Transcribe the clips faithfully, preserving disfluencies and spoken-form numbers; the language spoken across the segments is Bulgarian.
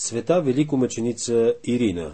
Света великомъченица Ирина.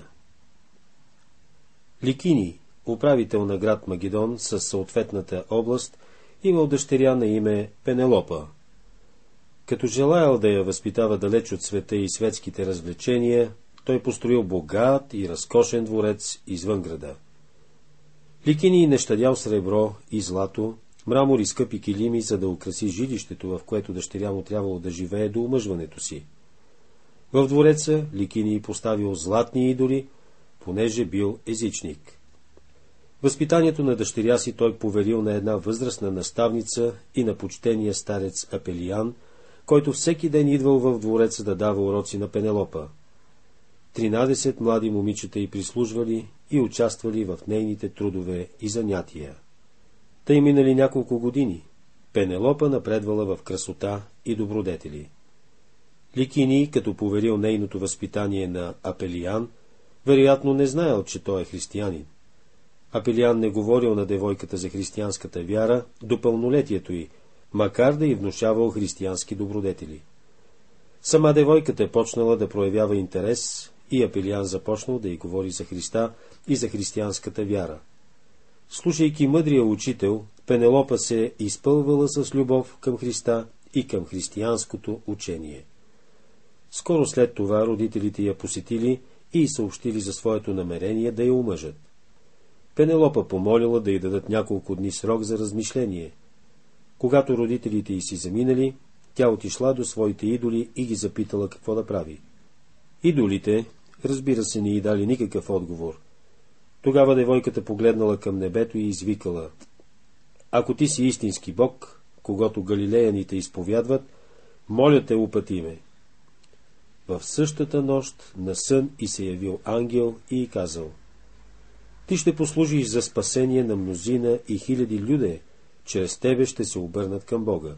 Ликиний, управител на град Магедон със съответната област, имал дъщеря на име Пенелопа. Като желаял да я възпитава далеч от света и светските развлечения, той построил богат и разкошен дворец извън града. Ликиний не щадял сребро и злато, мрамор и скъпи килими, за да украси жилището, в което дъщеря му трябвало да живее до омъжването си. В двореца Ликиний поставил златни идоли, понеже бил езичник. Възпитанието на дъщеря си той поверил на една възрастна наставница и на почтения старец Апелиян, който всеки ден идвал в двореца да дава уроци на Пенелопа. Тринадесет млади момичета й прислужвали и участвали в нейните трудове и занятия. Тъй минали няколко години. Пенелопа напредвала в красота и добродетели. Ликиний, като поверил нейното възпитание на Апелиян, вероятно не знаел, че той е християнин. Апелиян не говорил на девойката за християнската вяра до пълнолетието й, макар да й внушавал християнски добродетели. Сама девойката почнала да проявява интерес и Апелиян започнал да й говори за Христа и за християнската вяра. Слушайки мъдрия учител, Пенелопа се изпълвала с любов към Христа и към християнското учение. Скоро след това родителите я посетили и съобщили за своето намерение да я омъжат. Пенелопа помолила да й дадат няколко дни срок за размишление. Когато родителите й си заминали, тя отишла до своите идоли и ги запитала какво да прави. Идолите, разбира се, не й дали никакъв отговор. Тогава девойката погледнала към небето и извикала: „Ако ти си истински Бог, когато галилеяните изповядват, моля те, упъти ме.” В същата нощ на сън и се явил ангел и й казал: „Ти ще послужиш за спасение на мнозина и хиляди люде, чрез тебе ще се обърнат към Бога.”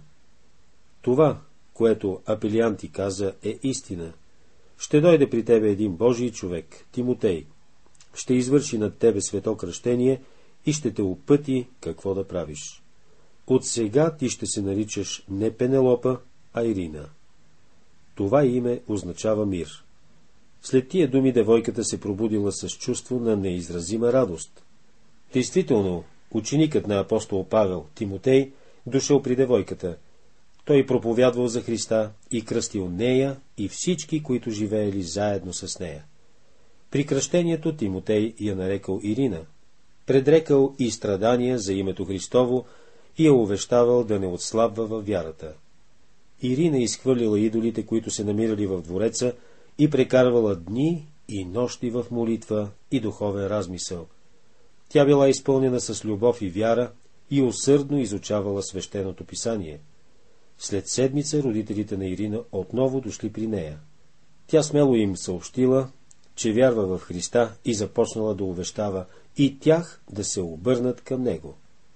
Това, което Апелиян ти каза, е истина. Ще дойде при тебе един Божий човек, Тимотей. Ще извърши над тебе свето кръщение и ще те упъти какво да правиш. От сега ти ще се наричаш не Пенелопа, а Ирина. Това име означава мир. След тия думи девойката се пробудила с чувство на неизразима радост. Действително, ученикът на апостол Павел, Тимотей, дошъл при девойката. Той проповядвал за Христа и кръстил нея и всички, които живеели заедно с нея. При кръщението Тимотей я нарекал Ирина, предрекал и страдания за името Христово и я увещавал да не отслабва във вярата. Ирина изхвърлила идолите, които се намирали в двореца, и прекарвала дни и нощи в молитва и духовен размисъл. Тя била изпълнена с любов и вяра и усърдно изучавала свещеното писание. След седмица родителите на Ирина отново дошли при нея. Тя смело им съобщила, че вярва в Христа и започнала да увещава и тях да се обърнат към Него.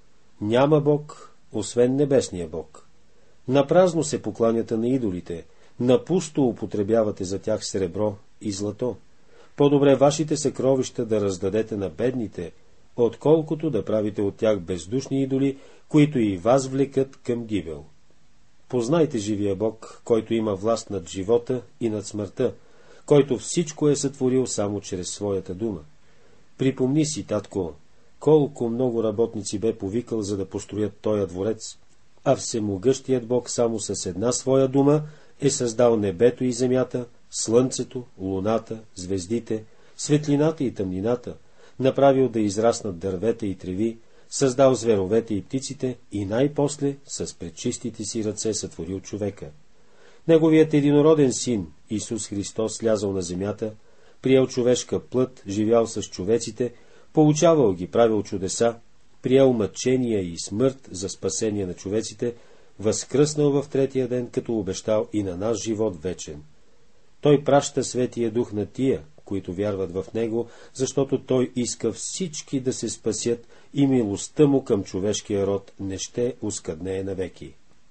Няма Бог, освен небесния Бог. Напразно се покланяте на идолите, напусто употребявате за тях сребро и злато. По-добре вашите съкровища да раздадете на бедните, отколкото да правите от тях бездушни идоли, които и вас влекат към гибел. Познайте живия Бог, който има власт над живота и над смъртта, който всичко е сътворил само чрез своята дума. Припомни си, татко, колко много работници бе повикал, за да построят тоя дворец, а всемогъщият Бог само с една своя дума е създал небето и земята, слънцето, луната, звездите, светлината и тъмнината, направил да израснат дървета и треви, създал зверовете и птиците и най-после с пречистите си ръце сътворил човека. Неговият единороден син, Исус Христос, слязал на земята, приел човешка плът, живял с човеците, получавал ги, правил чудеса, приел мъчения и смърт за спасение на човеците, възкръснал в третия ден, като обещал и на нас живот вечен. Той праща Светия Дух на тия, които вярват в Него, защото Той иска всички да се спасят и милостта Му към човешкия род не ще ускъднее навеки.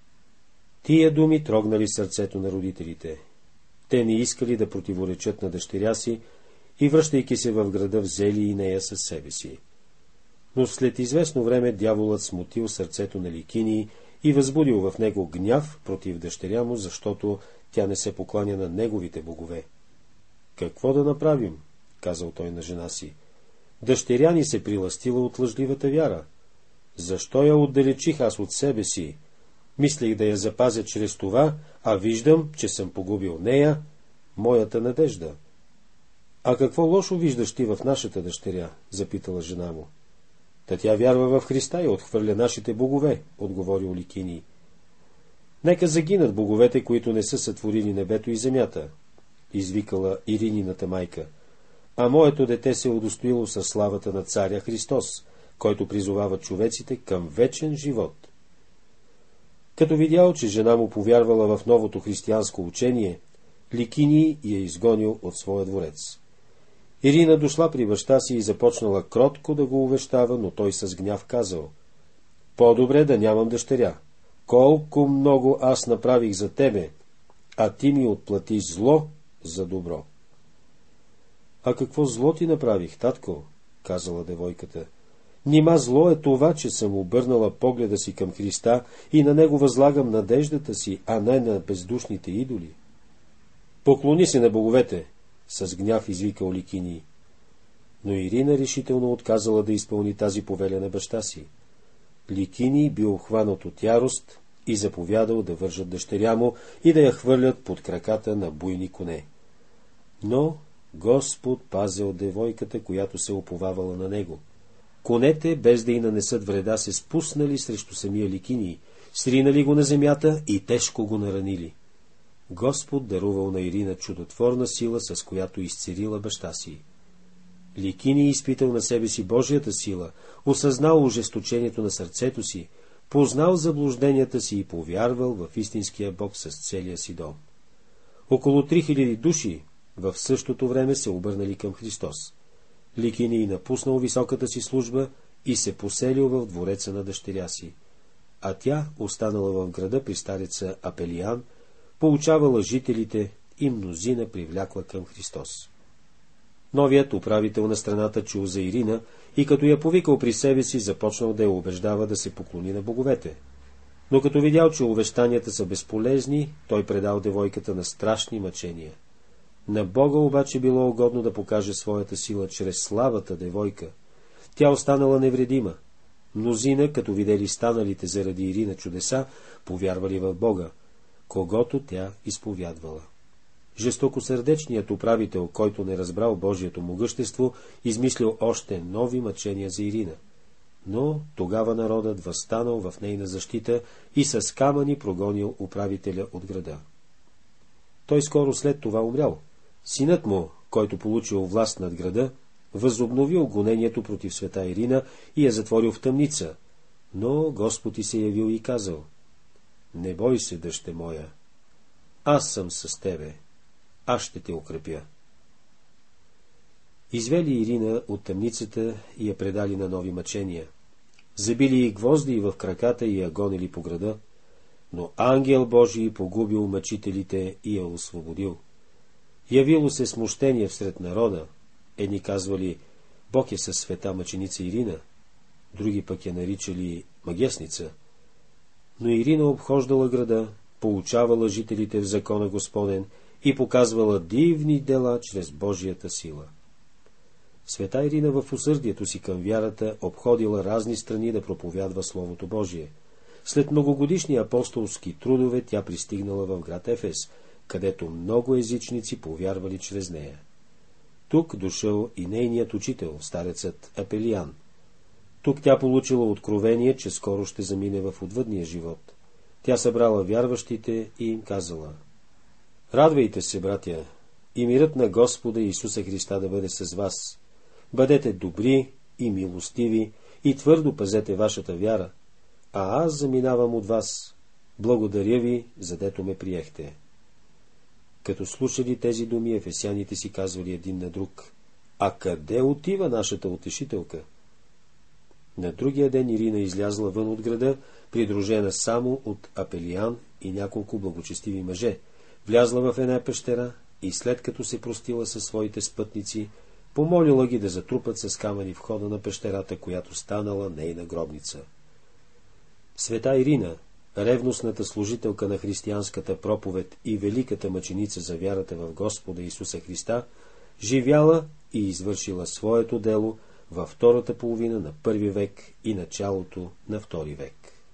Тия думи трогнали сърцето на родителите. Те не искали да противоречат на дъщеря си и, връщайки се в града, взели и нея със себе си. Но след известно време дяволът смутил сърцето на Ликиний и възбудил в него гняв против дъщеря му, защото тя не се покланя на неговите богове. Какво да направим? Казал той на жена си. Дъщеря ни се приластила от лъжливата вяра. Защо я отдалечих аз от себе си? Мислех да я запазя чрез това, а виждам, че съм погубил нея, моята надежда. А какво лошо виждаш ти в нашата дъщеря? Запитала жена му. Та тя вярва в Христа и отхвърля нашите богове, отговорил Ликиний. Нека загинат боговете, които не са сътворили небето и земята, извикала Иринината майка. А моето дете се удостоило със славата на царя Христос, който призовава човеците към вечен живот. Като видял, че жена му повярвала в новото християнско учение, Ликиний я изгонил от своя дворец. Ирина дошла при баща си и започнала кротко да го увещава, но той с гняв казал: по-добре да нямам дъщеря. Колко много аз направих за тебе, а ти ми отплатиш зло за добро. А какво зло ти направих, татко? Казала девойката. Нима зло е това, че съм обърнала погледа си към Христа и на него възлагам надеждата си, а не на бездушните идоли. Поклони се на боговете, с гняв извикал Ликиний. Но Ирина решително отказала да изпълни тази повеля на баща си. Ликиний бил обхванат от ярост и заповядал да вържат дъщеря му и да я хвърлят под краката на буйни коне. Но Господ пазил девойката, която се уповавала на него. Конете, без да й нанесат вреда, се спуснали срещу самия Ликиний, сринали го на земята и тежко го наранили. Господ дарувал на Ирина чудотворна сила, с която изцелила баща си. Ликиний изпитал на себе си Божията сила, осъзнал ожесточението на сърцето си, познал заблужденията си и повярвал в истинския Бог с целия си дом. Около три хиляди души в същото време се обърнали към Христос. Ликиний напуснал високата си служба и се поселил в двореца на дъщеря си, а тя останала в града при стареца Апелиян, получавала жителите и мнозина привлякла към Христос. Новият управител на страната чул за Ирина и като я повикал при себе си, започнал да я убеждава да се поклони на боговете. Но като видял, че увещанията са безполезни, той предал девойката на страшни мъчения. На Бога обаче било угодно да покаже своята сила чрез слабата девойка. Тя останала невредима. Мнозина, като видели станалите заради Ирина чудеса, повярвали в Бога, когото тя изповядвала. Жестокосърдечният управител, който не разбрал Божието могъщество, измислил още нови мъчения за Ирина. Но тогава народът възстанал в нейна защита и с камъни прогонил управителя от града. Той скоро след това умрял. Синът му, който получил власт над града, възобновил гонението против света Ирина и я затворил в тъмница, но Господ й се явил и казал: не бой се, дъще моя, аз съм с тебе, аз ще те укрепя. Извели Ирина от тъмницата и я предали на нови мъчения. Забили и гвозди в краката и я гонили по града, но ангел Божий погубил мъчителите и я освободил. Явило се смущение всред народа. Едни казвали: Бог е със света мъченица Ирина, други пък я наричали магесница. Но Ирина обхождала града, поучавала жителите в закона Господен и показвала дивни дела чрез Божията сила. Света Ирина в усърдието си към вярата обходила разни страни да проповядва Словото Божие. След многогодишни апостолски трудове тя пристигнала в град Ефес, където много езичници повярвали чрез нея. Тук дошъл и нейният учител, старецът Апелиян. Тук тя получила откровение, че скоро ще замине в отвъдния живот. Тя събрала вярващите и им казала: радвайте се, братя, и мирът на Господа Исуса Христа да бъде с вас. Бъдете добри и милостиви и твърдо пазете вашата вяра, а аз заминавам от вас. Благодаря ви, задето ме приехте. Като слушали тези думи, ефесяните си казвали един на друг: а къде отива нашата утешителка? На другия ден Ирина излязла вън от града, придружена само от Апелиян и няколко благочестиви мъже, влязла в една пещера и след като се простила със своите спътници, помолила ги да затрупат с камъни входа на пещерата, която станала нейна гробница. Света Ирина, ревностната служителка на християнската проповед и великата мъченица за вярата в Господа Исуса Христа, живяла и извършила своето дело във втората половина на първи век и началото на втори век.